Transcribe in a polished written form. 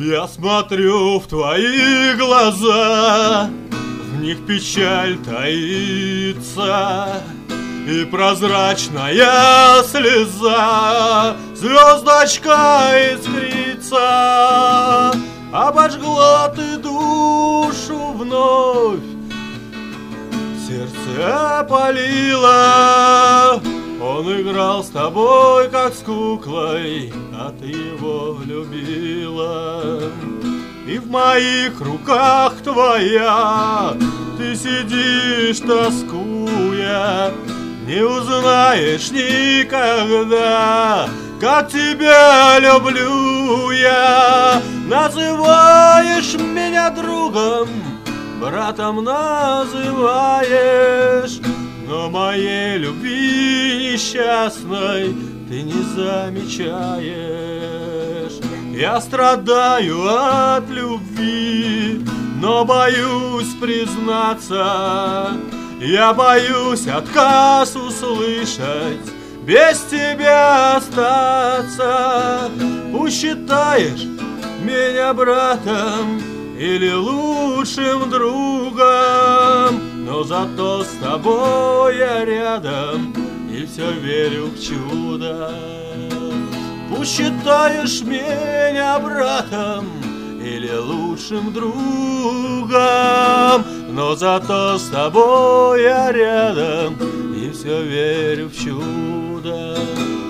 Я смотрю в твои глаза, в них печаль таится, и прозрачная слеза звездочка искрится. Обожгла ты душу вновь, сердце опалило. Он играл с тобой, как с куклой, а ты его любила. И в моих руках твоя ты сидишь, тоскуя. Не узнаешь никогда, как тебя люблю я. Называешь меня другом, братом называешь, но моей любви несчастной ты не замечаешь. Я страдаю от любви, но боюсь признаться. Я боюсь отказ услышать, без тебя остаться. Пусть считаешь меня братом или лучшим другом, но зато с тобой я рядом и все верю в чудо. Пусть считаешь меня братом или лучшим другом, но зато с тобой я рядом и все верю в чудо.